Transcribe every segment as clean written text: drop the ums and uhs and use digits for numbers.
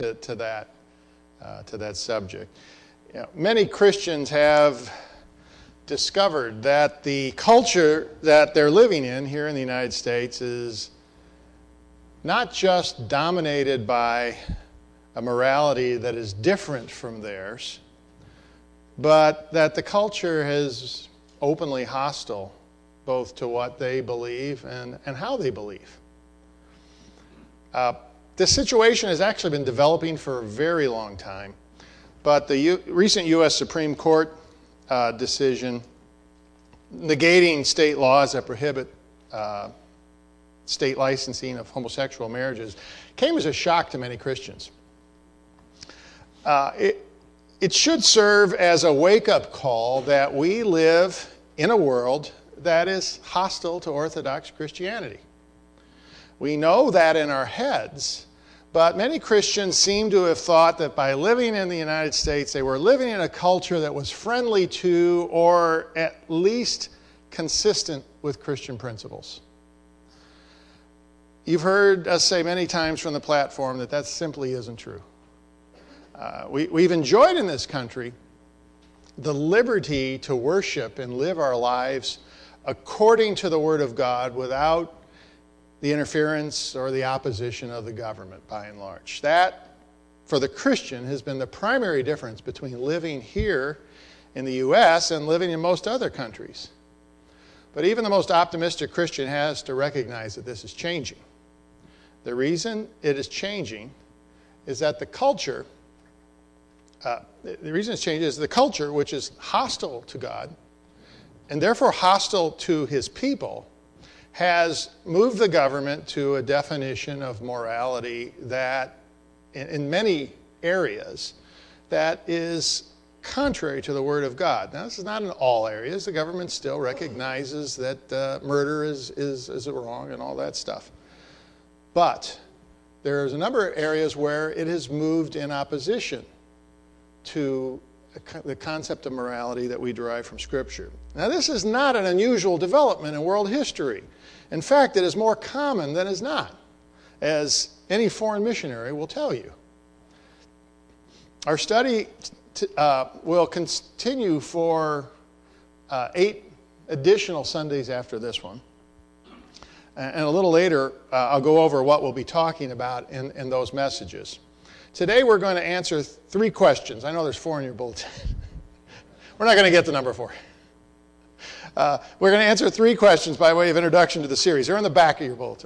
to that subject. Many Christians have discovered that the culture that they're living in here in the United States is not just dominated by a morality that is different from theirs, but that the culture is openly hostile both to what they believe and how they believe. This situation has actually been developing for a very long time, but the recent U.S. Supreme Court decision negating state laws that prohibit state licensing of homosexual marriages came as a shock to many Christians. It should serve as a wake-up call that we live in a world that is hostile to Orthodox Christianity. We know that in our heads, but many Christians seem to have thought that by living in the United States, they were living in a culture that was friendly to, or at least consistent with, Christian principles. You've heard us say many times from the platform that simply isn't true. We've enjoyed in this country the liberty to worship and live our lives according to the Word of God without the interference or the opposition of the government, by and large. That, for the Christian, has been the primary difference between living here in the U.S. and living in most other countries. But even the most optimistic Christian has to recognize that this is changing. The reason it is changing is that the culture, the culture, which is hostile to God, and therefore hostile to His people, has moved the government to a definition of morality that, in many areas, that is contrary to the Word of God. Now, this is not in all areas. The government still recognizes that murder is wrong and all that stuff. But there's a number of areas where it has moved in opposition to the concept of morality that we derive from Scripture. Now, this is not an unusual development in world history. In fact, it is more common than is not, as any foreign missionary will tell you. Our study will continue for 8 additional Sundays after this one. And a little later, I'll go over what we'll be talking about in those messages. Today, we're going to answer 3 questions. I know there's 4 in your bulletin. We're not going to get to number 4. We're going to answer 3 questions by way of introduction to the series. They're in the back of your bulletin.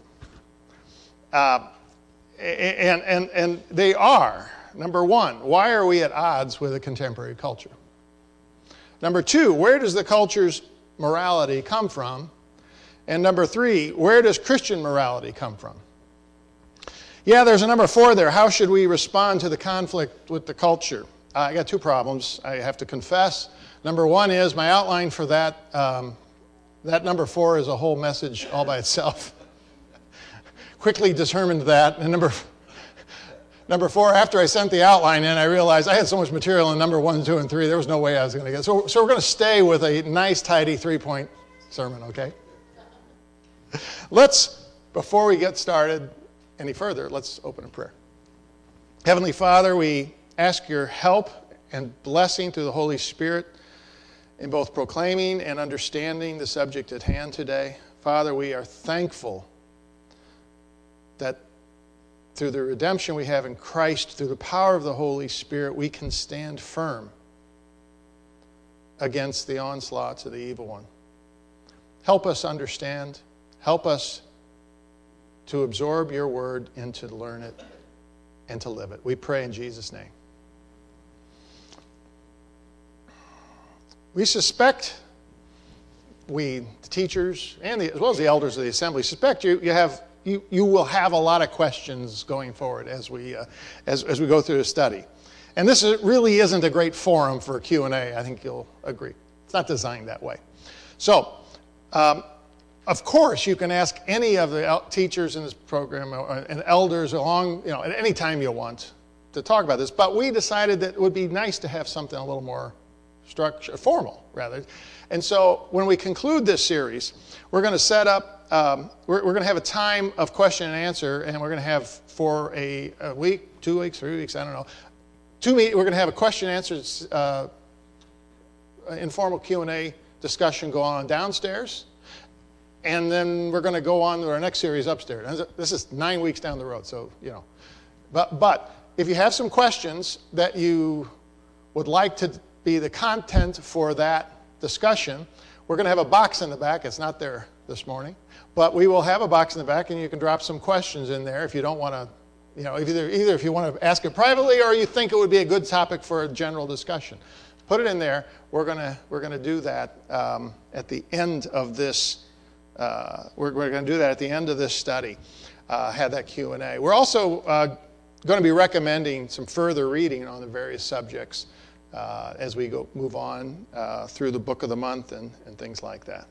And they are, number 1, why are we at odds with a contemporary culture? Number 2, where does the culture's morality come from? And number 3, where does Christian morality come from? Yeah, there's a number 4 there. How should we respond to the conflict with the culture? I got 2 problems, I have to confess. Number 1 is my outline for that number 4 is a whole message all by itself. Quickly determined that. And number 4, after I sent the outline in, I realized I had so much material in number 1, 2, and 3, there was no way I was going to get it. So we're going to stay with a nice, tidy 3-point sermon, okay? Before we get started any further, let's open in prayer. Heavenly Father, we ask your help and blessing through the Holy Spirit in both proclaiming and understanding the subject at hand today. Father, we are thankful that through the redemption we have in Christ, through the power of the Holy Spirit, we can stand firm against the onslaughts of the evil one. Help us understand. Help us to absorb your word and to learn it and to live it. We pray in Jesus' name. We suspect, the teachers, and as well as the elders of the assembly, suspect you will have a lot of questions going forward as we go through the study. And this really isn't a great forum for Q&A. I think you'll agree. It's not designed that way. So, of course, you can ask any of the teachers in this program and elders at any time you want to talk about this. But we decided that it would be nice to have something a little more formal, rather. And so when we conclude this series, we're going to set up, we're going to have a time of question and answer, and we're going to have for a week, 2 weeks, 3 weeks, I don't know. We're going to have a question and answers, informal Q&A discussion go on downstairs. And then we're going to go on to our next series upstairs. This is 9 weeks down the road, so, you know. But if you have some questions that you would like to be the content for that discussion, we're going to have a box in the back. It's not there this morning. But we will have a box in the back, and you can drop some questions in there if you don't want to, you know, either if you want to ask it privately or you think it would be a good topic for a general discussion. Put it in there. We're going to do that at the end of this. We're going to do that at the end of this study. Have that Q&A. We're also going to be recommending some further reading on the various subjects as we move on through the book of the month and things like that.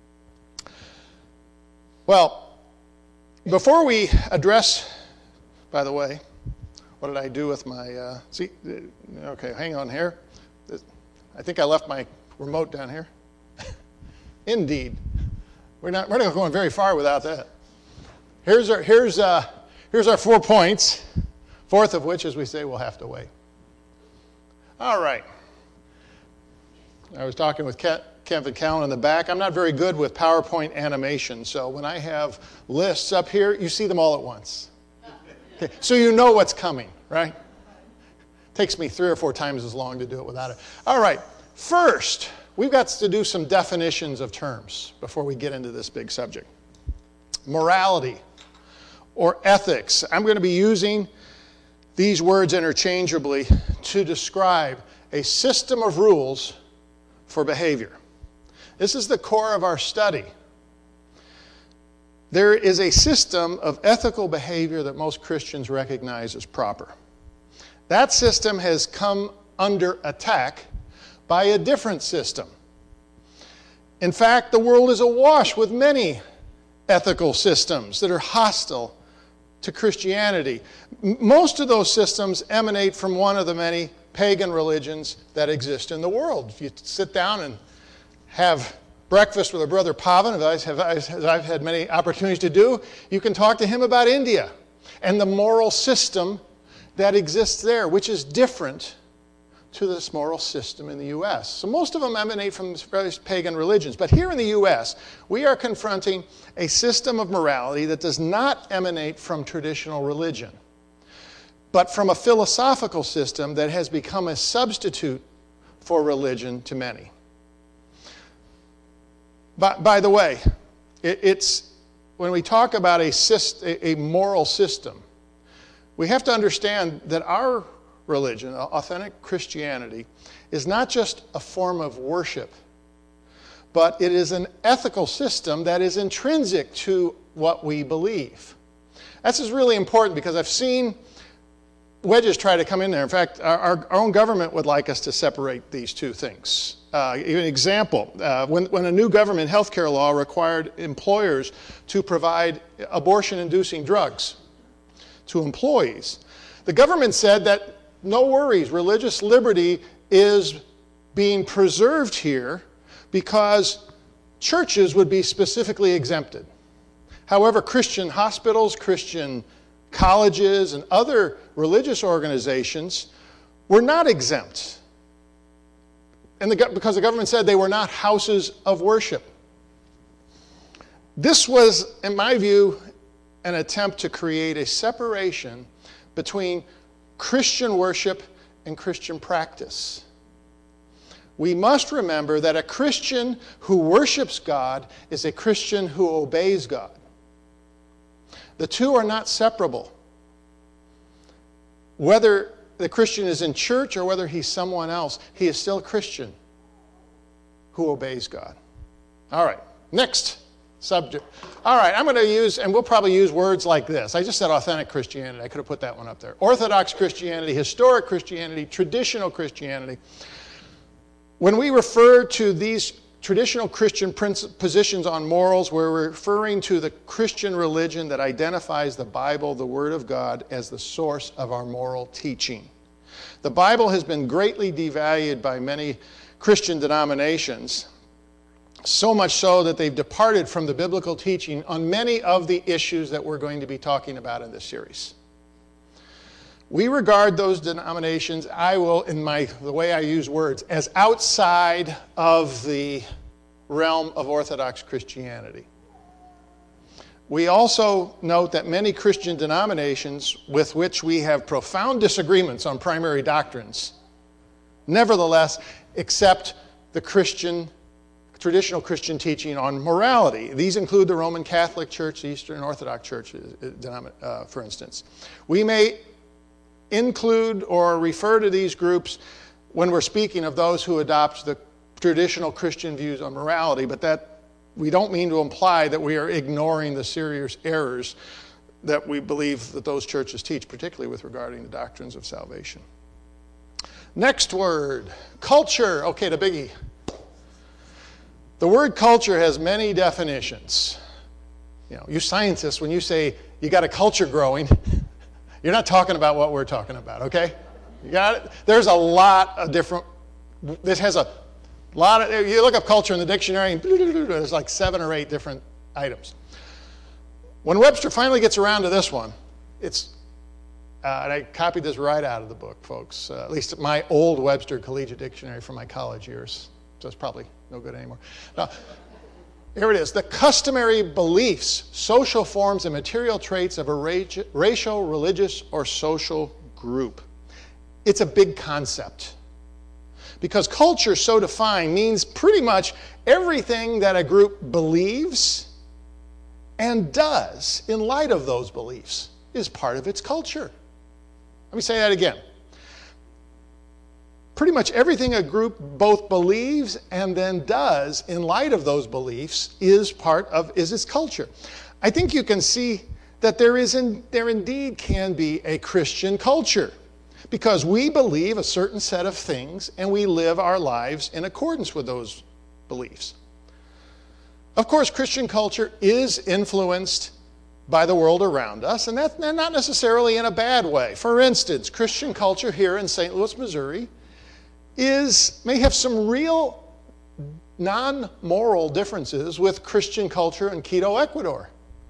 Well, before we address, by the way, what did I do with my, okay, hang on here. I think I left my remote down here. Indeed. We're not going very far without that. Here's our 4 points, fourth of which, as we say, we'll have to wait. All right. I was talking with Kevin Callan in the back. I'm not very good with PowerPoint animation, so when I have lists up here, you see them all at once. Okay. So you know what's coming, right? Takes me 3 or 4 times as long to do it without it. All right. First, we've got to do some definitions of terms before we get into this big subject. Morality or ethics. I'm going to be using these words interchangeably to describe a system of rules for behavior. This is the core of our study. There is a system of ethical behavior that most Christians recognize as proper. That system has come under attack by a different system. In fact, the world is awash with many ethical systems that are hostile to Christianity. Most of those systems emanate from one of the many pagan religions that exist in the world. If you sit down and have breakfast with a Brother Pavan, as I've had many opportunities to do, you can talk to him about India and the moral system that exists there, which is different to this moral system in the U.S. So most of them emanate from various pagan religions. But here in the U.S., we are confronting a system of morality that does not emanate from traditional religion, but from a philosophical system that has become a substitute for religion to many. By the way, it's when we talk about a moral system, we have to understand that our religion, authentic Christianity, is not just a form of worship, but it is an ethical system that is intrinsic to what we believe. This is really important because I've seen wedges try to come in there. In fact, our own government would like us to separate these two things. An example, when a new government healthcare law required employers to provide abortion-inducing drugs to employees, the government said that no worries, religious liberty is being preserved here because churches would be specifically exempted. However, Christian hospitals, Christian colleges, and other religious organizations were not exempt. And because the government said they were not houses of worship. This was, in my view, an attempt to create a separation between Christian worship and Christian practice. We must remember that a Christian who worships God is a Christian who obeys God. The two are not separable. Whether the Christian is in church or whether he's someone else, he is still a Christian who obeys God. All right, next subject. All right, I'm going to use, and we'll probably use words like this. I just said authentic Christianity. I could have put that one up there. Orthodox Christianity, historic Christianity, traditional Christianity. When we refer to these traditional Christian positions on morals, we're referring to the Christian religion that identifies the Bible, the Word of God, as the source of our moral teaching. The Bible has been greatly devalued by many Christian denominations, so much so that they've departed from the biblical teaching on many of the issues that we're going to be talking about in this series. We regard those denominations, the way I use words, as outside of the realm of Orthodox Christianity. We also note that many Christian denominations with which we have profound disagreements on primary doctrines, nevertheless, accept the traditional Christian teaching on morality. These include the Roman Catholic Church, the Eastern Orthodox Church, for instance. We may include or refer to these groups when we're speaking of those who adopt the traditional Christian views on morality, but that we don't mean to imply that we are ignoring the serious errors that we believe that those churches teach, particularly with regarding the doctrines of salvation. Next word, culture. Okay, the biggie. The word culture has many definitions. You scientists, when you say you got a culture growing, you're not talking about what we're talking about, okay? You got it? There's a lot of different, this has a lot of, you look up culture in the dictionary, and there's like 7 or 8 different items. When Webster finally gets around to this one, it's, and I copied this right out of the book, folks, at least my old Webster Collegiate Dictionary from my college years, so it's probably no good anymore. Now, here it is. The customary beliefs, social forms, and material traits of a racial, religious, or social group. It's a big concept. Because culture, so defined, means pretty much everything that a group believes and does in light of those beliefs is part of its culture. Let me say that again. Pretty much everything a group both believes and then does in light of those beliefs is its culture. I think you can see that there indeed can be a Christian culture because we believe a certain set of things and we live our lives in accordance with those beliefs. Of course, Christian culture is influenced by the world around us, and that's not necessarily in a bad way. For instance, Christian culture here in St. Louis, Missouri, may have some real non-moral differences with Christian culture in Quito, Ecuador.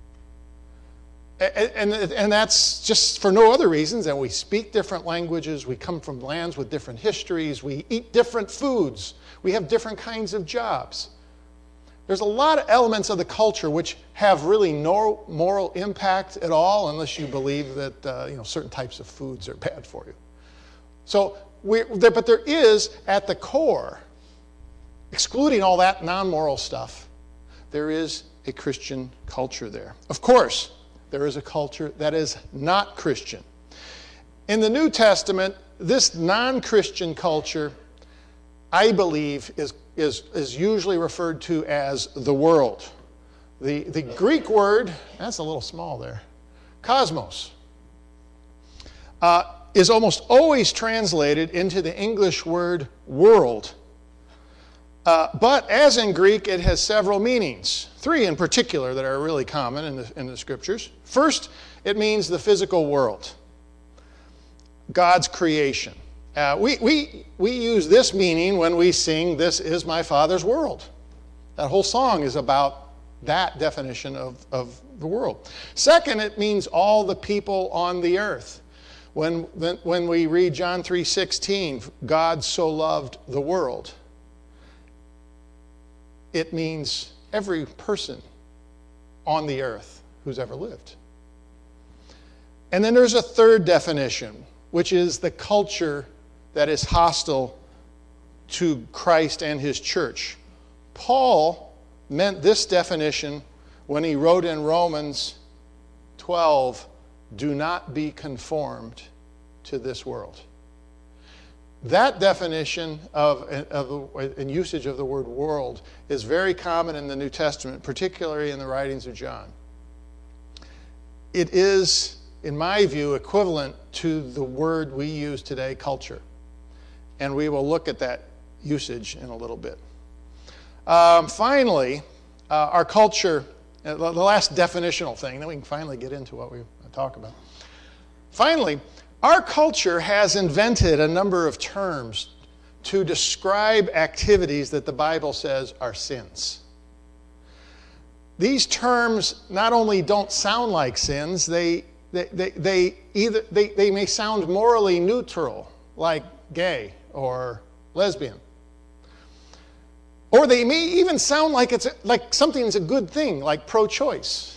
And that's just for no other reasons than we speak different languages, we come from lands with different histories, we eat different foods, we have different kinds of jobs. There's a lot of elements of the culture which have really no moral impact at all unless you believe that certain types of foods are bad for you. So, but there is, at the core, excluding all that non-moral stuff, there is a Christian culture there. Of course, there is a culture that is not Christian. In the New Testament, this non-Christian culture, I believe, is usually referred to as the world. The Greek word, that's a little small there, cosmos, is almost always translated into the English word world. But as in Greek, it has several meanings, 3 in particular that are really common in the scriptures. First, it means the physical world, God's creation. We use this meaning when we sing, "This is my Father's world." That whole song is about that definition of the world. Second, it means all the people on the earth. When we read John 3:16, God so loved the world, it means every person on the earth who's ever lived. And then there's a third definition, which is the culture that is hostile to Christ and his church. Paul meant this definition when he wrote in Romans 12, "Do not be conformed to this world." That definition and usage of the word world is very common in the New Testament, particularly in the writings of John. It is, in my view, equivalent to the word we use today, culture. And we will look at that usage in a little bit. Finally, our culture, the last definitional thing, then we can finally get into what we talk about. Finally, our culture has invented a number of terms to describe activities that the Bible says are sins. These terms not only don't sound like sins, they they may sound morally neutral, like gay or lesbian. Or they may even sound like something's a good thing, like pro-choice.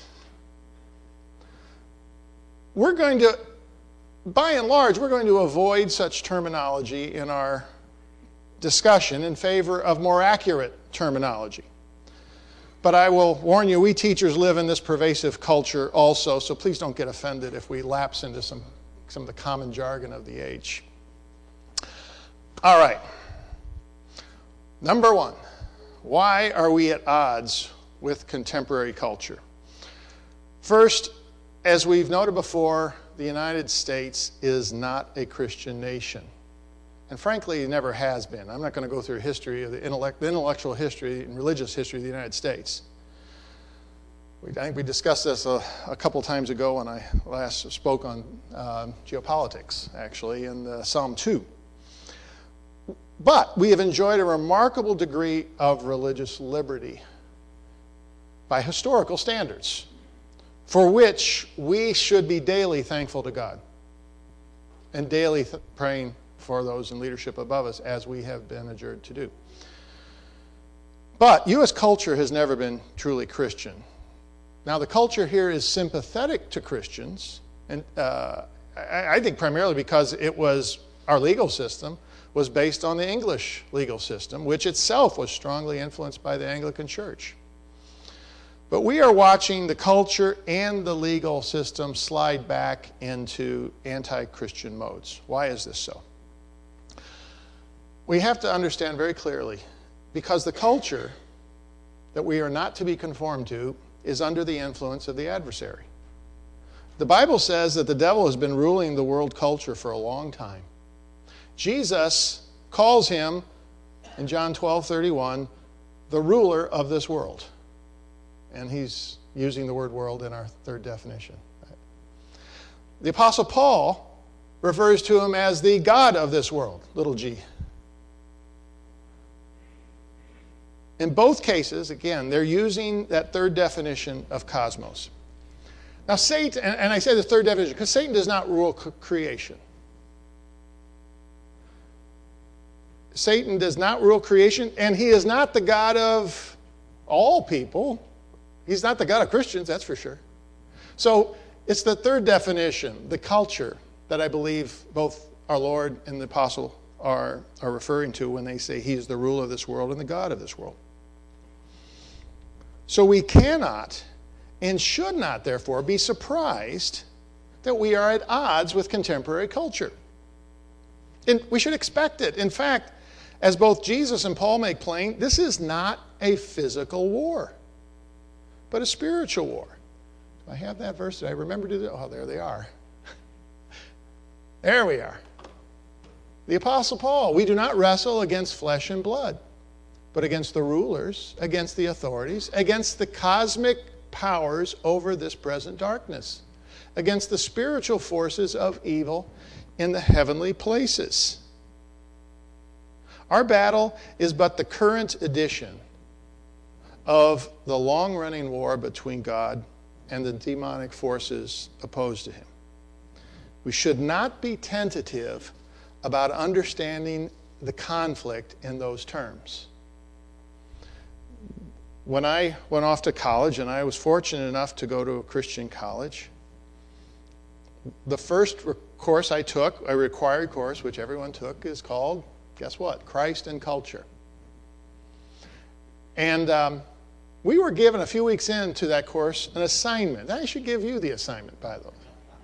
By and large, we're going to avoid such terminology in our discussion in favor of more accurate terminology. But I will warn you, we teachers live in this pervasive culture also, so please don't get offended if we lapse into some of the common jargon of the age. All right. Number one, why are we at odds with contemporary culture? First, as we've noted before, the United States is not a Christian nation. And frankly, it never has been. I'm not going to go through history of the intellectual history and religious history of the United States. I think we discussed this a couple times ago when I last spoke on geopolitics, actually, in Psalm 2. But we have enjoyed a remarkable degree of religious liberty by historical standards, for which we should be daily thankful to God and daily praying for those in leadership above us, as we have been adjured to do. But U.S. culture has never been truly Christian. Now, the culture here is sympathetic to Christians, and I think primarily because our legal system was based on the English legal system, which itself was strongly influenced by the Anglican Church. But we are watching the culture and the legal system slide back into anti-Christian modes. Why is this so? We have to understand very clearly, because the culture that we are not to be conformed to is under the influence of the adversary. The Bible says that the devil has been ruling the world culture for a long time. Jesus calls him, in John 12:31, the ruler of this world. And he's using the word world in our third definition. The Apostle Paul refers to him as the God of this world, little g. In both cases, again, they're using that third definition of cosmos. Now, Satan, and I say the third definition because Satan does not rule creation. Satan does not rule creation, and he is not the God of all people. He's not the God of Christians, that's for sure. So it's the third definition, the culture, that I believe both our Lord and the apostle are referring to when they say he is the ruler of this world and the God of this world. So we cannot and should not, therefore, be surprised that we are at odds with contemporary culture. And we should expect it. In fact, as both Jesus and Paul make plain, this is not a physical war, but a spiritual war. Do I have that verse? Did I remember to do that? Oh, there they are. There we are. The Apostle Paul, we do not wrestle against flesh and blood, but against the rulers, against the authorities, against the cosmic powers over this present darkness, against the spiritual forces of evil in the heavenly places. Our battle is but the current edition of the long-running war between God and the demonic forces opposed to him. We should not be tentative about understanding the conflict in those terms. When I went off to college, and I was fortunate enough to go to a Christian college, the first course I took, a required course, which everyone took, is called, guess what? Christ and Culture. And we were given a few weeks into that course an assignment. I should give you the assignment, by the way.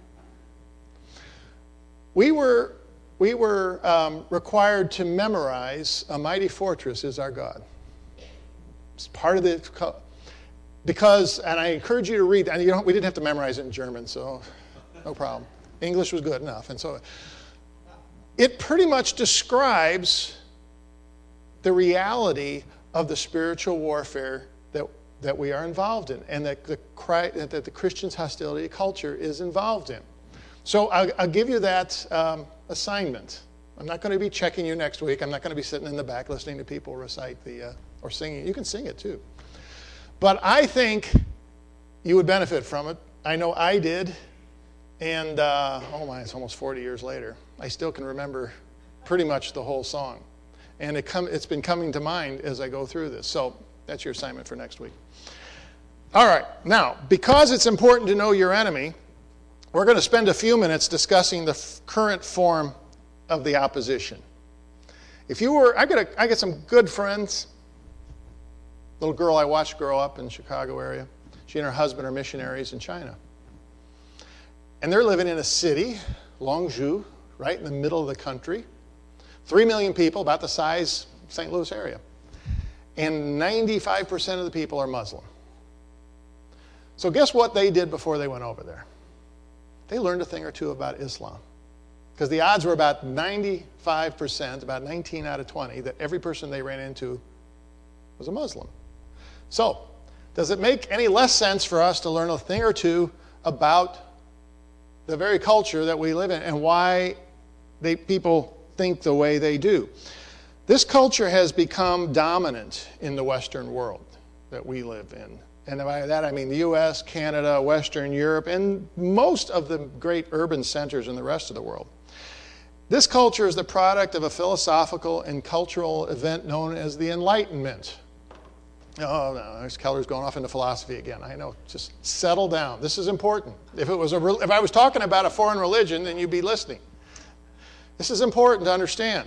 We were required to memorize "A Mighty Fortress is Our God." It's part of the, because, and I encourage you to read, and we didn't have to memorize it in German, so no problem. English was good enough. And so it pretty much describes the reality of the spiritual warfare that we are involved in, and that the Christian's hostility to culture is involved in. So I'll give you that assignment. I'm not going to be checking you next week. I'm not going to be sitting in the back listening to people recite or singing. You can sing it too. But I think you would benefit from it. I know I did. And, it's almost 40 years later. I still can remember pretty much the whole song. And it's been coming to mind as I go through this. So that's your assignment for next week. All right. Now, because it's important to know your enemy, we're going to spend a few minutes discussing the current form of the opposition. I got some good friends. Little girl I watched grow up in the Chicago area. She and her husband are missionaries in China. And they're living in a city, Longzhou, right in the middle of the country. 3 million people, about the size of St. Louis area. And 95% of the people are Muslim. So guess what they did before they went over there? They learned a thing or two about Islam. Because the odds were about 95%, about 19 out of 20, that every person they ran into was a Muslim. So, does it make any less sense for us to learn a thing or two about the very culture that we live in and why people think the way they do? This culture has become dominant in the Western world that we live in. And by that I mean the US, Canada, Western Europe, and most of the great urban centers in the rest of the world. This culture is the product of a philosophical and cultural event known as the Enlightenment. Oh, no, there's Keller's going off into philosophy again. I know, just settle down. This is important. If I was talking about a foreign religion, then you'd be listening. This is important to understand.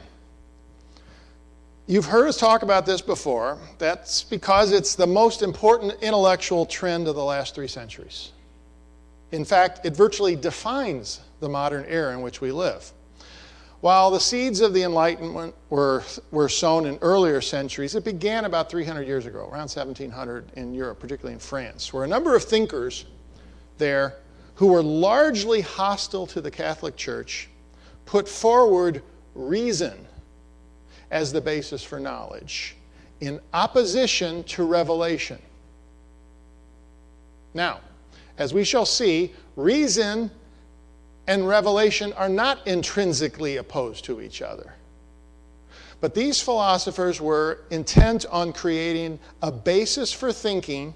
You've heard us talk about this before. That's because it's the most important intellectual trend of the last 3 centuries. In fact, it virtually defines the modern era in which we live. While the seeds of the Enlightenment were sown in earlier centuries, it began about 300 years ago, around 1700 in Europe, particularly in France, where a number of thinkers there who were largely hostile to the Catholic Church put forward reason as the basis for knowledge, in opposition to revelation. Now, as we shall see, reason and revelation are not intrinsically opposed to each other. But these philosophers were intent on creating a basis for thinking,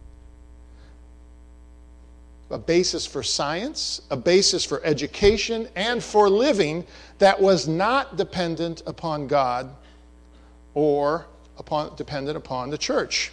a basis for science, a basis for education, and for living that was not dependent upon God or dependent upon the church.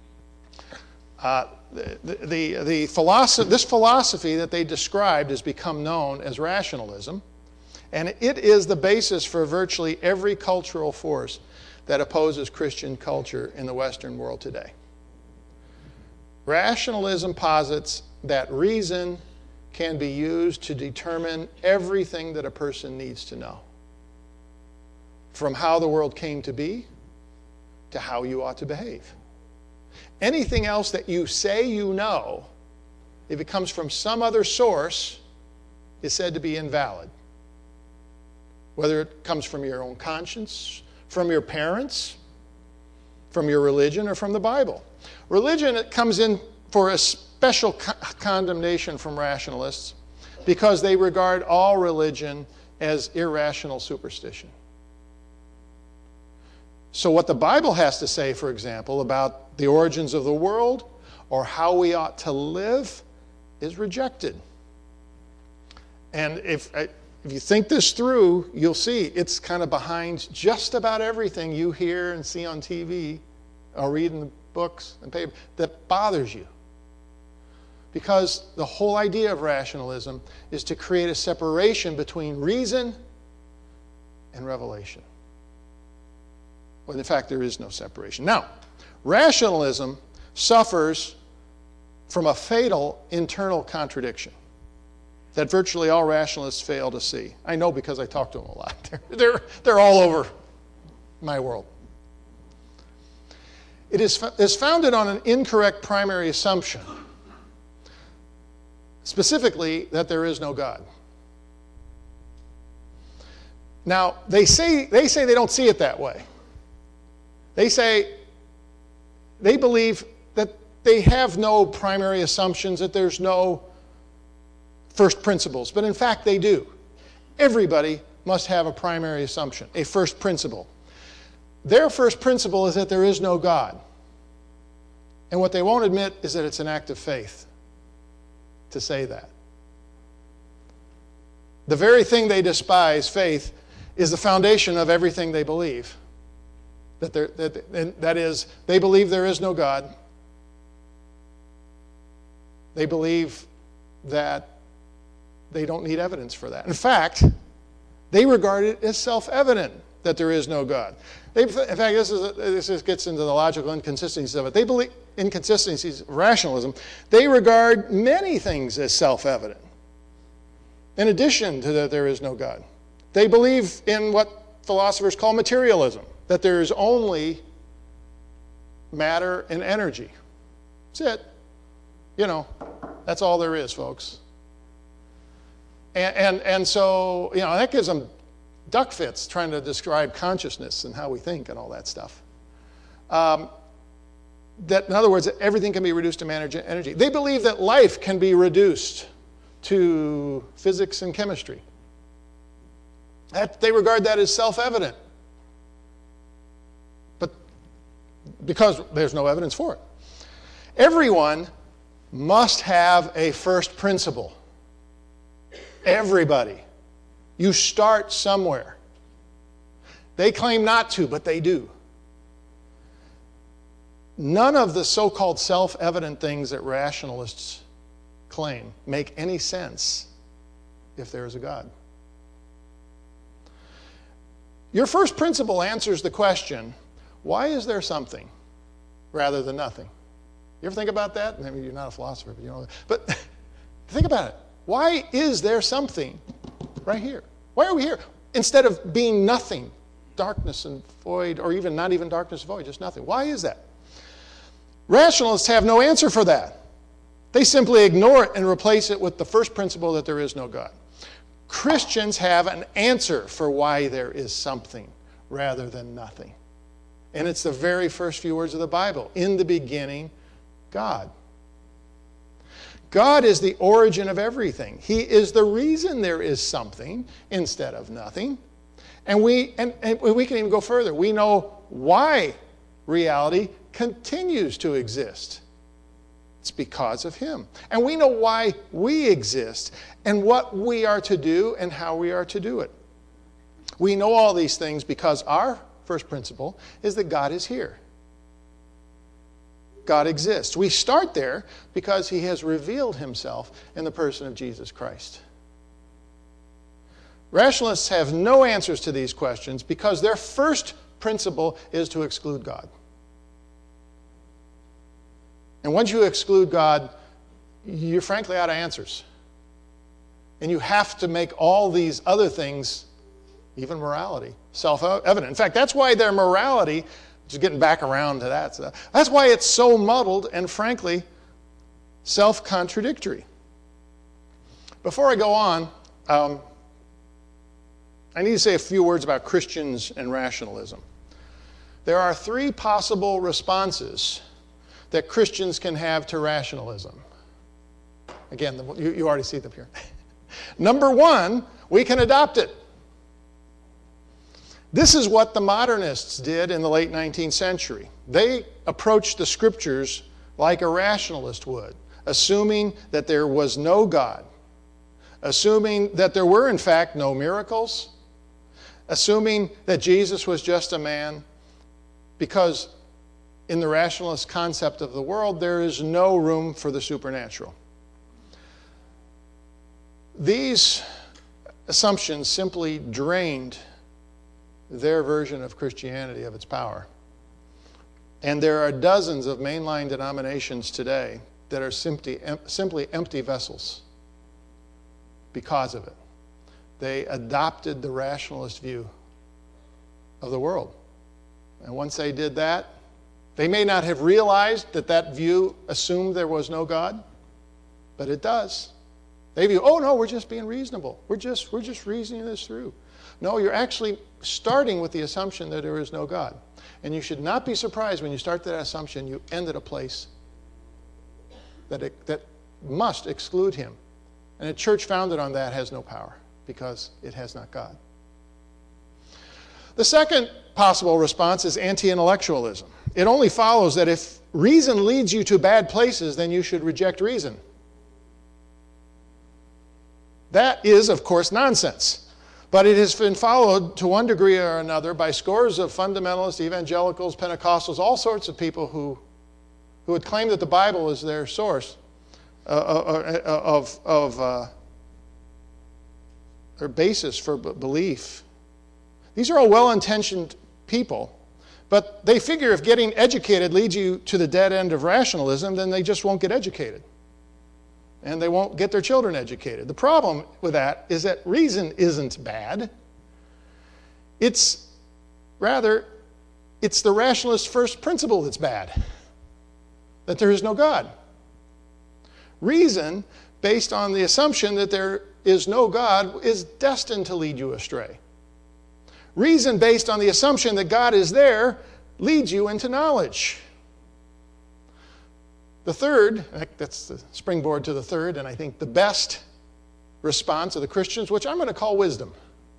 This philosophy that they described has become known as rationalism, and it is the basis for virtually every cultural force that opposes Christian culture in the Western world today. Rationalism posits that reason can be used to determine everything that a person needs to know, from how the world came to be to how you ought to behave. Anything else that you say you know, if it comes from some other source, is said to be invalid. Whether it comes from your own conscience, from your parents, from your religion, or from the Bible. Religion, it comes in for a special condemnation from rationalists because they regard all religion as irrational superstition. So what the Bible has to say, for example, about the origins of the world or how we ought to live is rejected. And if you think this through, you'll see it's kind of behind just about everything you hear and see on TV or read in the books and paper that bothers you. Because the whole idea of rationalism is to create a separation between reason and revelation. Well, in fact, there is no separation. Now, rationalism suffers from a fatal internal contradiction that virtually all rationalists fail to see. I know because I talk to them a lot. They're all over my world. It is founded on an incorrect primary assumption, specifically that there is no God. Now, they say they don't see it that way. They say they believe that they have no primary assumptions, that there's no first principles. But in fact, they do. Everybody must have a primary assumption, a first principle. Their first principle is that there is no God. And what they won't admit is that it's an act of faith to say that. The very thing they despise, faith, is the foundation of everything they believe. That is, they believe there is no God. They believe that they don't need evidence for that. In fact, they regard it as self-evident that there is no God. In fact, this gets into the logical inconsistencies of it. They believe inconsistencies of rationalism. They regard many things as self-evident. In addition to that there is no God. They believe in what philosophers call materialism, that there is only matter and energy. That's it. That's all there is, folks. And so, that gives them duck fits trying to describe consciousness and how we think and all that stuff. That, in other words, everything can be reduced to matter and energy. They believe that life can be reduced to physics and chemistry. They regard that as self-evident. But because there's no evidence for it. Everyone must have a first principle. Everybody. You start somewhere. They claim not to, but they do. None of the so-called self-evident things that rationalists claim make any sense if there is a God. Your first principle answers the question, why is there something rather than nothing? You ever think about that? Maybe you're not a philosopher, but you know. But think about it. Why is there something right here? Why are we here? Instead of being nothing, darkness and void, or even not even darkness and void, just nothing. Why is that? Rationalists have no answer for that. They simply ignore it and replace it with the first principle that there is no God. Christians have an answer for why there is something rather than nothing. And it's the very first few words of the Bible. In the beginning, God. God is the origin of everything. He is the reason there is something instead of nothing. And we can even go further. We know why reality continues to exist. It's because of Him. And we know why we exist and what we are to do and how we are to do it. We know all these things because our first principle is that God is here. God exists. We start there because He has revealed Himself in the person of Jesus Christ. Rationalists have no answers to these questions because their first principle is to exclude God. And once you exclude God, you're frankly out of answers. And you have to make all these other things, even morality, self-evident. In fact, that's why their morality, just getting back around to that stuff, that's why it's so muddled and frankly self-contradictory. Before I go on, I need to say a few words about Christians and rationalism. There are three possible responses that Christians can have to rationalism. Again, you already see them here. Number one, we can adopt it. This is what the modernists did in the late 19th century. They approached the Scriptures like a rationalist would, assuming that there was no God, assuming that there were in fact no miracles, assuming that Jesus was just a man, because in the rationalist concept of the world, there is no room for the supernatural. These assumptions simply drained their version of Christianity of its power. And there are dozens of mainline denominations today that are simply empty vessels because of it. They adopted the rationalist view of the world. And once they did that, they may not have realized that that view assumed there was no God, but it does. They view, oh no, we're just being reasonable. We're just reasoning this through. No, you're actually starting with the assumption that there is no God. And you should not be surprised when you start that assumption, you end at a place that must exclude Him. And a church founded on that has no power because it has not God. The second possible response is anti-intellectualism. It only follows that if reason leads you to bad places, then you should reject reason. That is, of course, nonsense. But it has been followed to one degree or another by scores of fundamentalists, evangelicals, Pentecostals, all sorts of people who would claim that the Bible is their source of their basis for belief. These are all well-intentioned people, but they figure if getting educated leads you to the dead end of rationalism, then they just won't get educated. And they won't get their children educated. The problem with that is that reason isn't bad. It's the rationalist first principle that's bad, that there is no God. Reason, based on the assumption that there is no God, is destined to lead you astray. Reason, based on the assumption that God is there, leads you into knowledge. The third, that's the springboard to the third, and I think the best response of the Christians, which I'm going to call wisdom.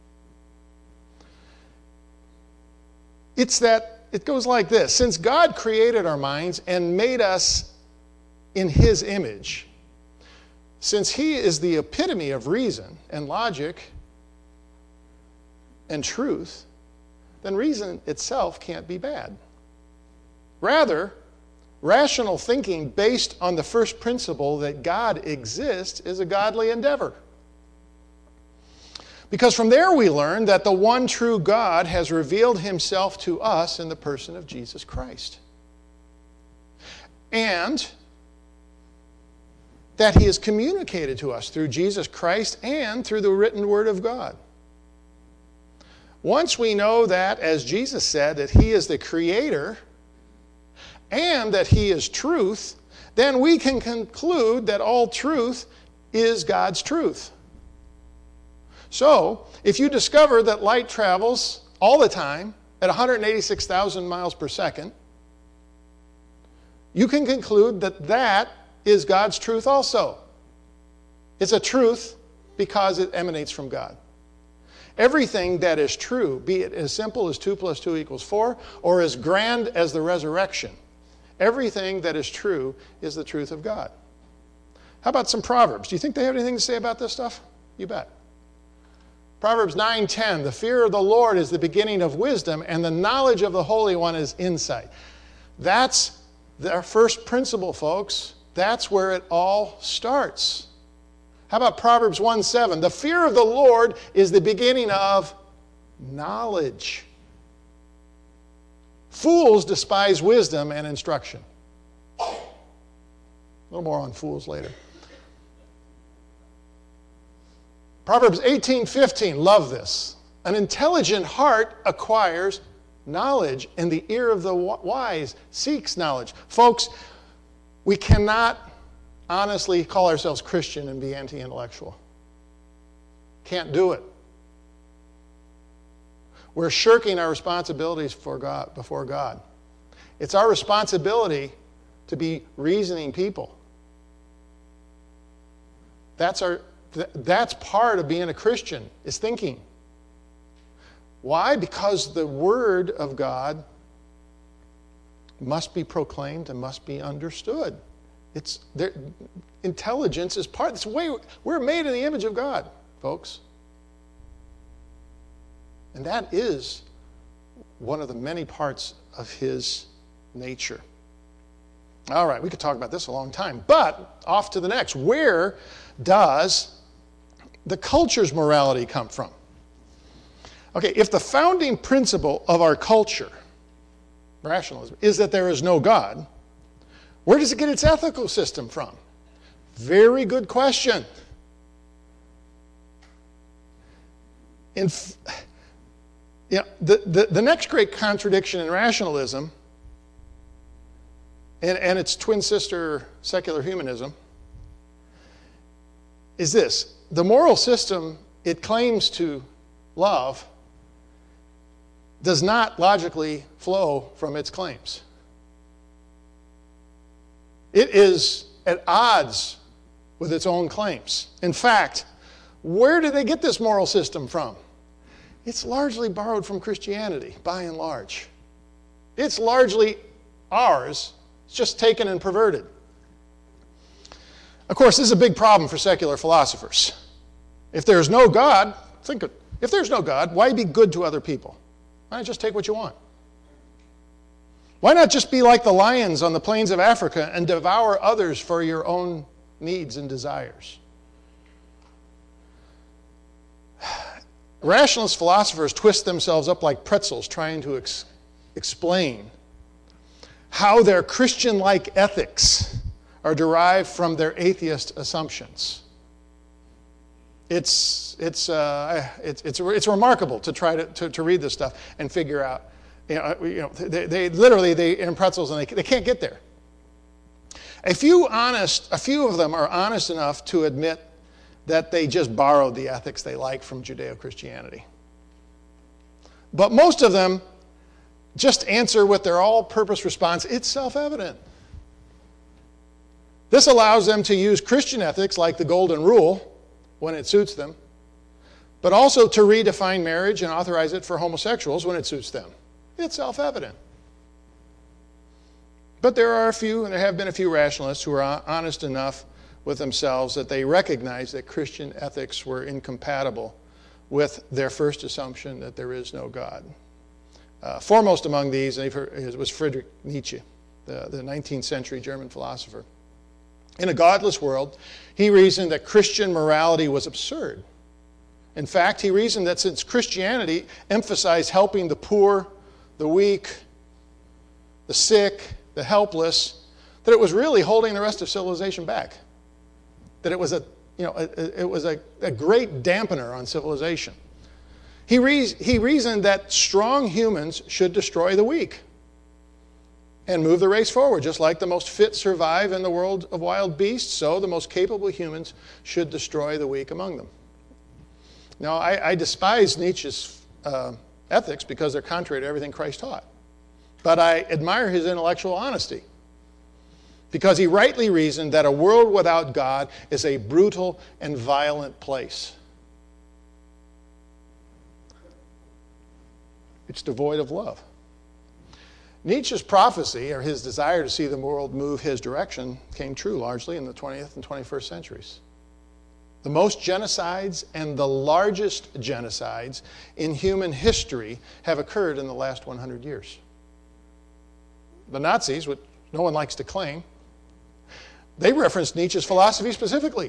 It goes like this. Since God created our minds and made us in His image, since He is the epitome of reason and logic and truth, then reason itself can't be bad. Rather, rational thinking based on the first principle that God exists is a godly endeavor. Because from there we learn that the one true God has revealed Himself to us in the person of Jesus Christ. And that He is communicated to us through Jesus Christ and through the written Word of God. Once we know that, as Jesus said, that He is the Creator and that He is truth, then we can conclude that all truth is God's truth. So, if you discover that light travels all the time at 186,000 miles per second, you can conclude that that is God's truth also. It's a truth because it emanates from God. Everything that is true, be it as simple as 2 + 2 = 4, or as grand as the resurrection, everything that is true is the truth of God. How about some Proverbs? Do you think they have anything to say about this stuff? You bet. Proverbs 9:10, the fear of the Lord is the beginning of wisdom, and the knowledge of the Holy One is insight. That's our first principle, folks. That's where it all starts. How about Proverbs 1:7? The fear of the Lord is the beginning of knowledge. Fools despise wisdom and instruction. A little more on fools later. Proverbs 18:15, love this. An intelligent heart acquires knowledge, and the ear of the wise seeks knowledge. Folks, we cannot honestly call ourselves Christian and be anti-intellectual. Can't do it. We're shirking our responsibilities before God. It's our responsibility to be reasoning people. That's part of being a Christian, is thinking. Why? Because the Word of God must be proclaimed and must be understood. Intelligence is part. It's the way we're made in the image of God, folks. And that is one of the many parts of His nature. All right, we could talk about this a long time, but off to the next. Where does the culture's morality come from? Okay, if the founding principle of our culture, rationalism, is that there is no God, where does it get its ethical system from? Very good question. The next great contradiction in rationalism, and its twin sister, secular humanism, is this. The moral system it claims to love does not logically flow from its claims. It is at odds with its own claims. In fact, where did they get this moral system from? It's largely borrowed from Christianity, by and large. It's largely ours. It's just taken and perverted. Of course, this is a big problem for secular philosophers. If there's no God, if there's no God, why be good to other people? Why not just take what you want? Why not just be like the lions on the plains of Africa and devour others for your own needs and desires? Rationalist philosophers twist themselves up like pretzels trying to explain how their Christian-like ethics are derived from their atheist assumptions. It's remarkable to try to read this stuff and figure out. They literally in pretzels and they can't get there. A few of them are honest enough to admit that they just borrowed the ethics they like from Judeo-Christianity. But most of them just answer with their all-purpose response, it's self-evident. This allows them to use Christian ethics like the Golden Rule when it suits them, but also to redefine marriage and authorize it for homosexuals when it suits them. It's self-evident. But there have been a few rationalists who are honest enough with themselves that they recognize that Christian ethics were incompatible with their first assumption that there is no God. Foremost among these was Friedrich Nietzsche, the 19th century German philosopher. In a godless world, he reasoned that Christian morality was absurd. In fact, he reasoned that since Christianity emphasized helping the poor, the weak, the sick, the helpless, that it was really holding the rest of civilization back. That it was a great dampener on civilization. He reasoned that strong humans should destroy the weak and move the race forward. Just like the most fit survive in the world of wild beasts, so the most capable humans should destroy the weak among them. Now, I despise Nietzsche's ethics because they're contrary to everything Christ taught. But I admire his intellectual honesty, because he rightly reasoned that a world without God is a brutal and violent place. It's devoid of love. Nietzsche's prophecy, or his desire to see the world move his direction, came true largely in the 20th and 21st centuries. The most genocides and the largest genocides in human history have occurred in the last 100 years. The Nazis, which no one likes to claim, they referenced Nietzsche's philosophy specifically.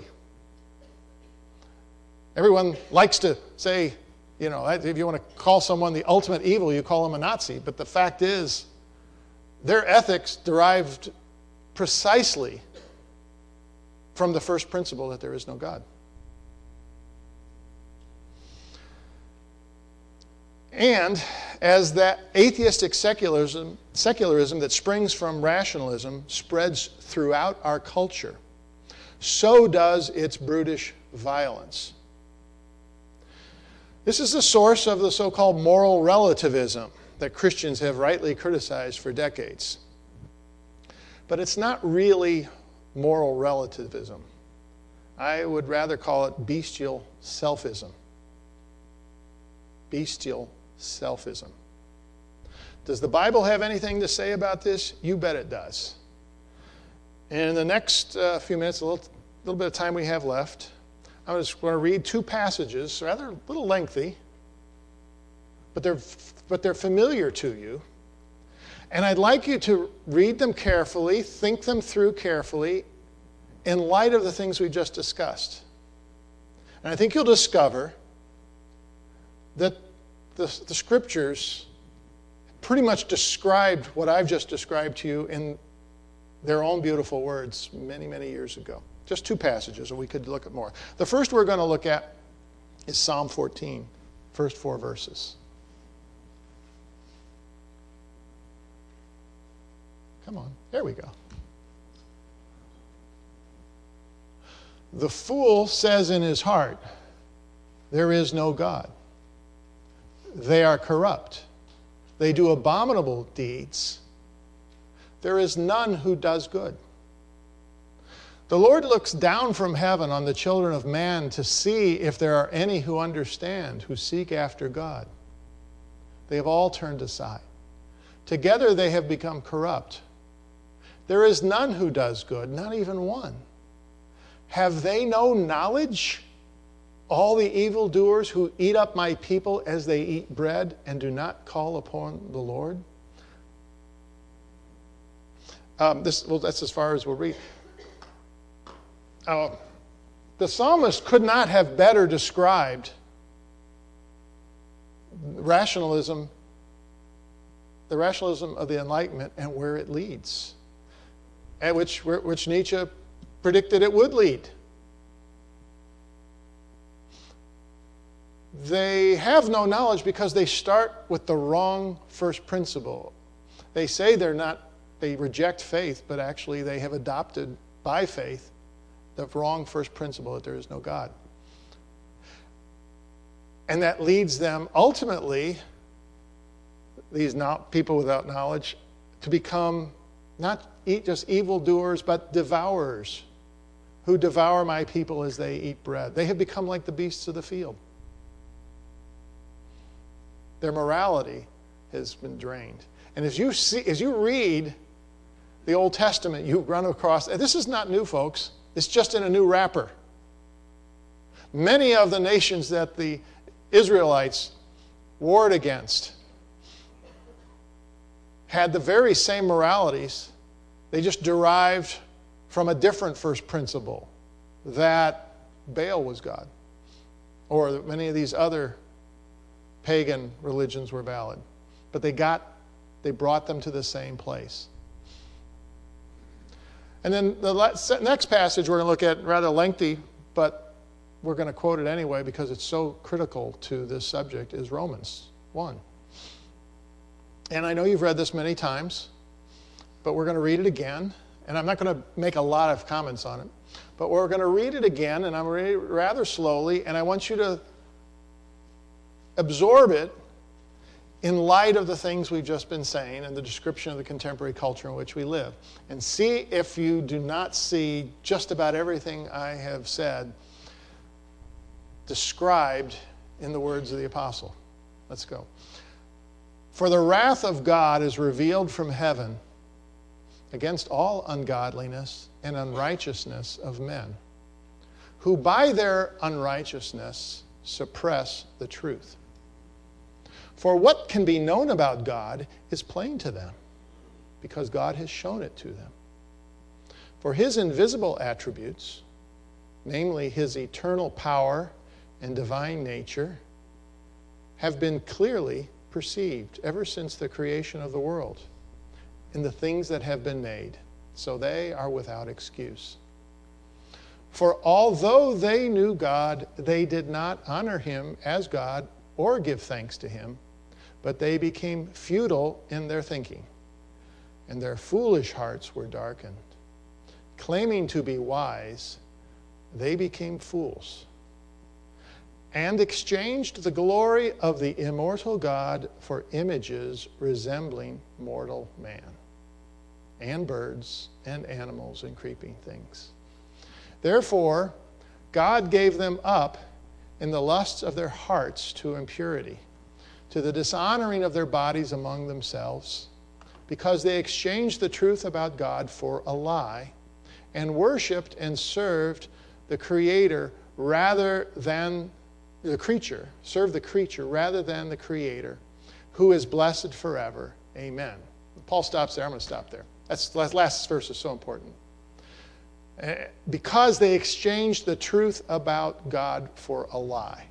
Everyone likes to say, if you want to call someone the ultimate evil, you call them a Nazi. But the fact is, their ethics derived precisely from the first principle that there is no God. And as that atheistic secularism that springs from rationalism spreads throughout our culture, so does its brutish violence. This is the source of the so-called moral relativism that Christians have rightly criticized for decades. But it's not really moral relativism. I would rather call it bestial selfism. Bestial selfism. Does the Bible have anything to say about this? You bet it does. And in the next few minutes, a little bit of time we have left, I'm just going to read two passages, rather a little lengthy, but they're familiar to you. And I'd like you to read them carefully, think them through carefully, in light of the things we just discussed. And I think you'll discover that the Scriptures pretty much described what I've just described to you in their own beautiful words many, many years ago. Just two passages, and we could look at more. The first we're going to look at is Psalm 14, first 4 verses. Come on, there we go. The fool says in his heart, there is no God. They are corrupt. They do abominable deeds. There is none who does good. The Lord looks down from heaven on the children of man to see if there are any who understand, who seek after God. They have all turned aside. Together they have become corrupt. There is none who does good, not even one. Have they no knowledge? all the evildoers who eat up my people as they eat bread and do not call upon the Lord? That's as far as we'll read. The psalmist could not have better described rationalism, the rationalism of the Enlightenment and where it leads, at which Nietzsche predicted it would lead. They have no knowledge because they start with the wrong first principle. They say they reject faith, but actually they have adopted by faith the wrong first principle, that there is no God. And that leads them ultimately, these people without knowledge, to become not just evildoers, but devourers, who devour my people as they eat bread. They have become like the beasts of the field. Their morality has been drained. And as you read the Old Testament, you run across, and this is not new, folks. It's just in a new wrapper. Many of the nations that the Israelites warred against had the very same moralities. They just derived from a different first principle, that Baal was God, or that many of these other pagan religions were valid. But they brought them to the same place. And then the next passage we're going to look at, rather lengthy, but we're going to quote it anyway because it's so critical to this subject, is Romans 1. And I know you've read this many times, but we're going to read it again. And I'm not going to make a lot of comments on it, but we're going to read it again, and I'm going to read it rather slowly, and I want you to absorb it in light of the things we've just been saying and the description of the contemporary culture in which we live. And see if you do not see just about everything I have said described in the words of the apostle. Let's go. For the wrath of God is revealed from heaven against all ungodliness and unrighteousness of men, who by their unrighteousness suppress the truth. For what can be known about God is plain to them, because God has shown it to them. For his invisible attributes, namely his eternal power and divine nature, have been clearly perceived ever since the creation of the world in the things that have been made, so they are without excuse. For although they knew God, they did not honor him as God or give thanks to him, but they became futile in their thinking, and their foolish hearts were darkened. Claiming to be wise, they became fools, and exchanged the glory of the immortal God for images resembling mortal man, and birds, and animals, and creeping things. Therefore, God gave them up in the lusts of their hearts to impurity, to the dishonoring of their bodies among themselves, because they exchanged the truth about God for a lie, and worshipped and served the Creator rather than the creature, served the creature rather than the Creator, who is blessed forever. Amen. Paul stops there. I'm going to stop there. That last verse is so important. Because they exchanged the truth about God for a lie.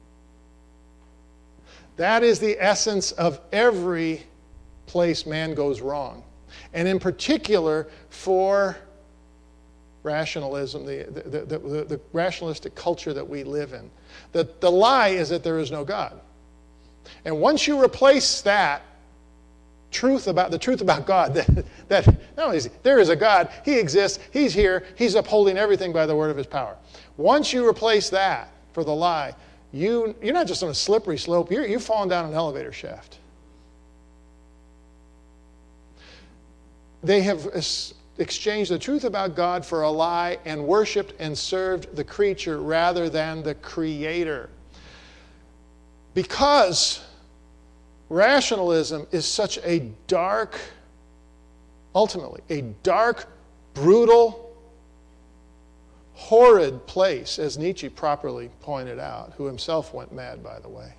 That is the essence of every place man goes wrong. And in particular for rationalism, the rationalistic culture that we live in. The lie is that there is no God. And once you replace that truth about God, that not only is there is a God, he exists, he's here, he's upholding everything by the word of his power. Once you replace that for the lie, you're not just on a slippery slope, you're falling down an elevator shaft. They have exchanged the truth about God for a lie and worshipped and served the creature rather than the Creator. Because rationalism is such a dark, ultimately, a dark, brutal, horrid place, as Nietzsche properly pointed out, who himself went mad, by the way.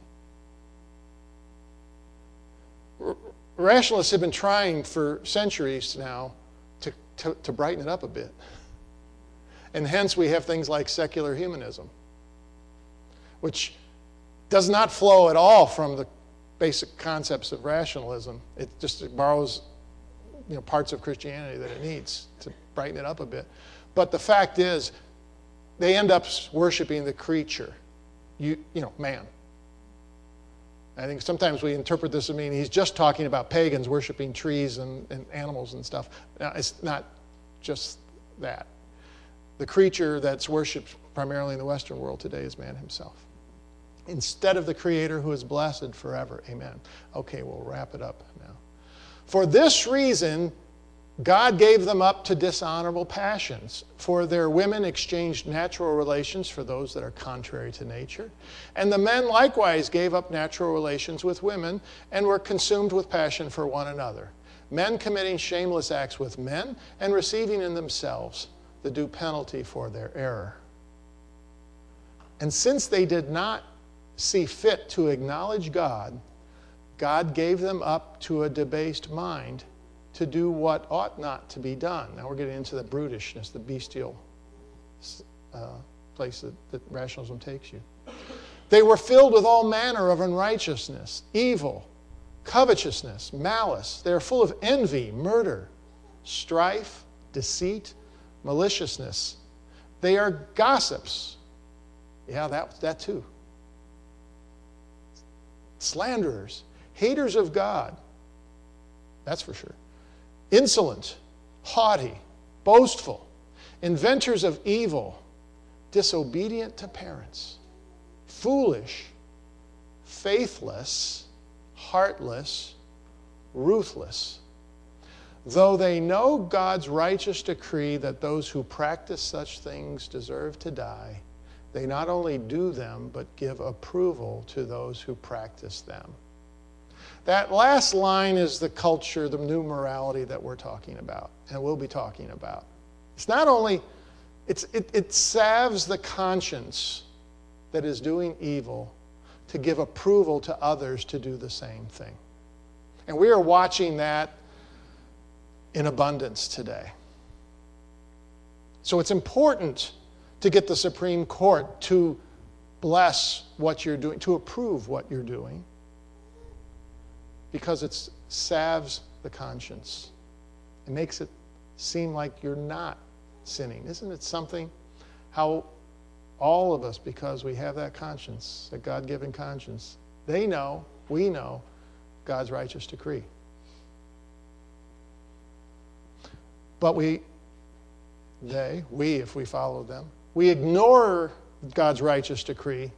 Rationalists have been trying for centuries now to brighten it up a bit. And hence we have things like secular humanism, which does not flow at all from the basic concepts of rationalism. It just borrows parts of Christianity that it needs to brighten it up a bit. But the fact is, they end up worshiping the creature, man. I think sometimes we interpret this to mean he's just talking about pagans worshiping trees and animals and stuff. Now, it's not just that. The creature that's worshipped primarily in the Western world today is man himself, instead of the Creator who is blessed forever. Amen. Okay, we'll wrap it up now. For this reason, God gave them up to dishonorable passions. For their women exchanged natural relations for those that are contrary to nature. And the men likewise gave up natural relations with women and were consumed with passion for one another. Men committing shameless acts with men and receiving in themselves the due penalty for their error. And since they did not see fit to acknowledge God, God gave them up to a debased mind to do what ought not to be done. Now we're getting into the brutishness, the bestial place that rationalism takes you. They were filled with all manner of unrighteousness, evil, covetousness, malice. They are full of envy, murder, strife, deceit, maliciousness. They are gossips. Yeah, that too. Slanderers, haters of God. That's for sure. Insolent, haughty, boastful, inventors of evil, disobedient to parents, foolish, faithless, heartless, ruthless. Though they know God's righteous decree that those who practice such things deserve to die, they not only do them, but give approval to those who practice them. That last line is the culture, the new morality that we're talking about, and we'll be talking about. It's not only, it salves the conscience that is doing evil to give approval to others to do the same thing. And we are watching that in abundance today. So it's important to get the Supreme Court to bless what you're doing, to approve what you're doing, because it salves the conscience. It makes it seem like you're not sinning. Isn't it something how all of us, because we have that conscience, that God-given conscience, they know, we know, God's righteous decree. But we, if we follow them, we ignore God's righteous decree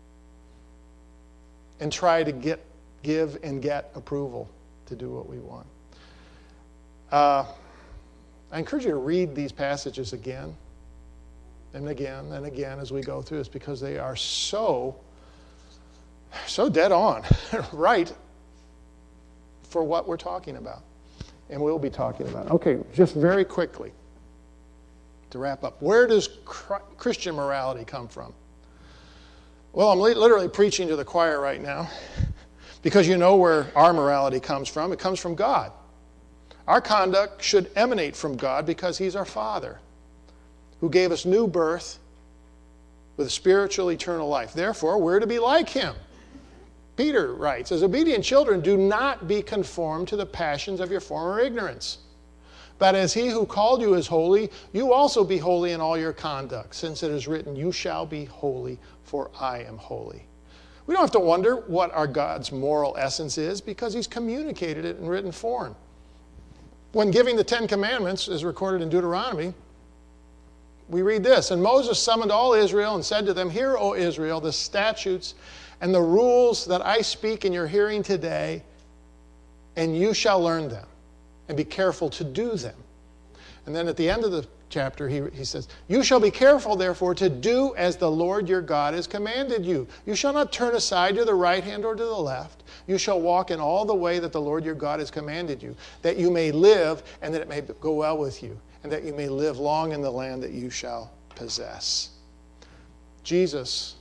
and try to give and get approval to do what we want. I encourage you to read these passages again and again and again as we go through this, because they are so dead on, right, for what we're talking about and we'll be talking about. Okay, just very quickly to wrap up. Where does Christian morality come from? Well, I'm literally preaching to the choir right now, because you know where our morality comes from. It comes from God. Our conduct should emanate from God because He's our Father, who gave us new birth with spiritual eternal life. Therefore, we're to be like Him. Peter writes, as obedient children, do not be conformed to the passions of your former ignorance. But as He who called you is holy, you also be holy in all your conduct, since it is written, you shall be holy, for I am holy. We don't have to wonder what our God's moral essence is, because He's communicated it in written form. When giving the Ten Commandments, as recorded in Deuteronomy, we read this, and Moses summoned all Israel and said to them, hear, O Israel, the statutes and the rules that I speak in your hearing today, and you shall learn them, and be careful to do them. And then at the end of the chapter, he says, you shall be careful, therefore, to do as the Lord your God has commanded you. You shall not turn aside to the right hand or to the left. You shall walk in all the way that the Lord your God has commanded you, that you may live and that it may go well with you, and that you may live long in the land that you shall possess. Jesus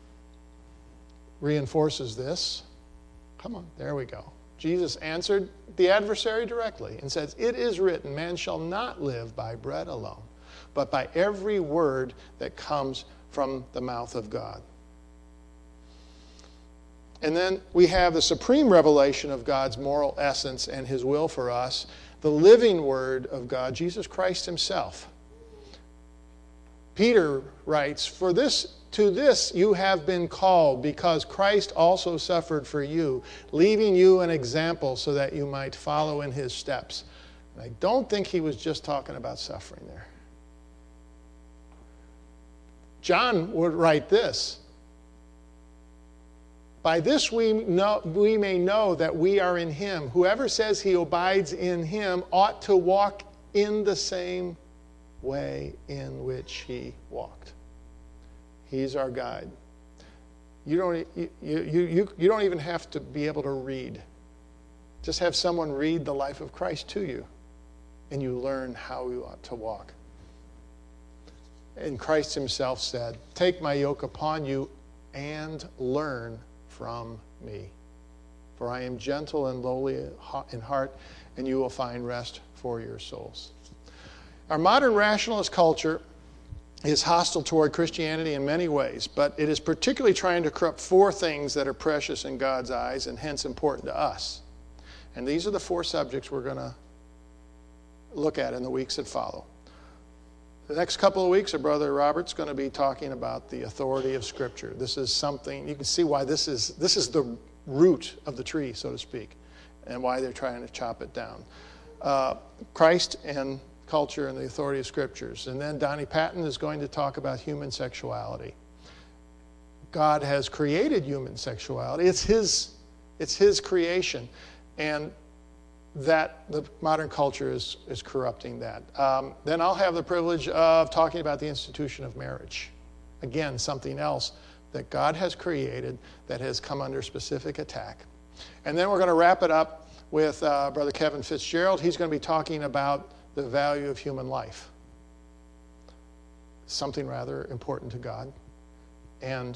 reinforces this. Come on, there we go. Jesus answered the adversary directly and says, "It is written, man shall not live by bread alone, but by every word that comes from the mouth of God." And then we have the supreme revelation of God's moral essence and his will for us, the living word of God, Jesus Christ himself. Peter writes, To this you have been called, because Christ also suffered for you, leaving you an example so that you might follow in his steps. And I don't think he was just talking about suffering there. John would write this: "By this we may know that we are in him. Whoever says he abides in him ought to walk in the same way in which he walked." He's our guide. You don't even have to be able to read. Just have someone read the life of Christ to you, and you learn how you ought to walk. And Christ himself said, "Take my yoke upon you and learn from me. For I am gentle and lowly in heart, and you will find rest for your souls." Our modern rationalist culture is hostile toward Christianity in many ways, but it is particularly trying to corrupt four things that are precious in God's eyes and hence important to us. And these are the four subjects we're going to look at in the weeks that follow. The next couple of weeks, our brother Robert's going to be talking about the authority of Scripture. This is something, you can see why this is the root of the tree, so to speak, and why they're trying to chop it down. Christ and culture and the authority of Scriptures. And then Donnie Patton is going to talk about human sexuality. God has created human sexuality. It's his creation. And that the modern culture is corrupting that. Then I'll have the privilege of talking about the institution of marriage. Again, something else that God has created that has come under specific attack. And then we're going to wrap it up with Brother Kevin Fitzgerald. He's going to be talking about the value of human life. Something rather important to God and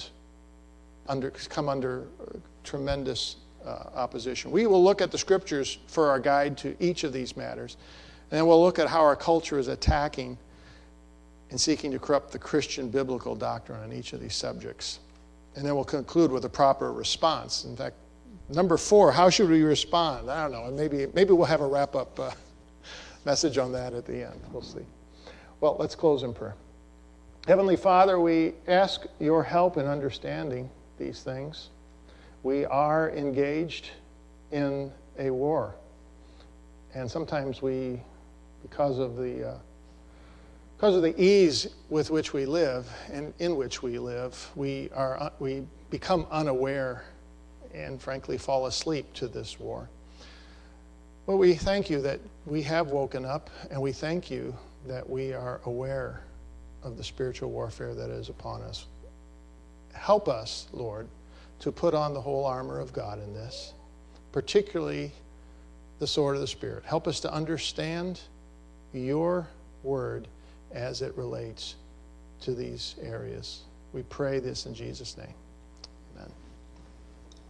come under tremendous opposition. We will look at the Scriptures for our guide to each of these matters, and then we'll look at how our culture is attacking and seeking to corrupt the Christian biblical doctrine on each of these subjects. And then we'll conclude with a proper response. In fact, number 4, how should we respond? I don't know. Maybe we'll have a wrap-up message on that at the end. We'll see. Well, let's close in prayer. Heavenly Father, we ask your help in understanding these things. We are engaged in a war. And sometimes because of the ease with which we live and in which we live, we become unaware and frankly fall asleep to this war. But we thank you that we have woken up, and we thank you that we are aware of the spiritual warfare that is upon us. Help us, Lord, to put on the whole armor of God in this, particularly the sword of the Spirit. Help us to understand your word as it relates to these areas. We pray this in Jesus' name.